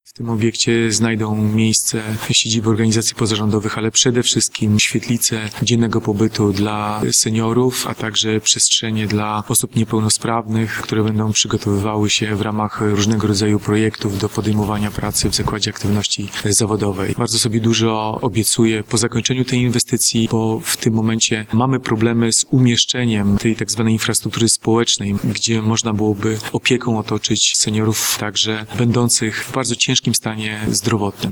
W tym obiekcie znajdą miejsce siedziby organizacji pozarządowych, ale przede wszystkim świetlice dziennego pobytu dla seniorów, a także przestrzenie dla osób niepełnosprawnych, które będą przygotowywały się w ramach różnego rodzaju projektów do podejmowania pracy w Zakładzie Aktywności Zawodowej. Bardzo sobie dużo obiecuję po zakończeniu tej inwestycji, bo w tym momencie mamy problemy z umieszczeniem tej tak zwanej infrastruktury społecznej, gdzie można byłoby opieką otoczyć seniorów, także będących w bardzo ciężkim stanie zdrowotnym.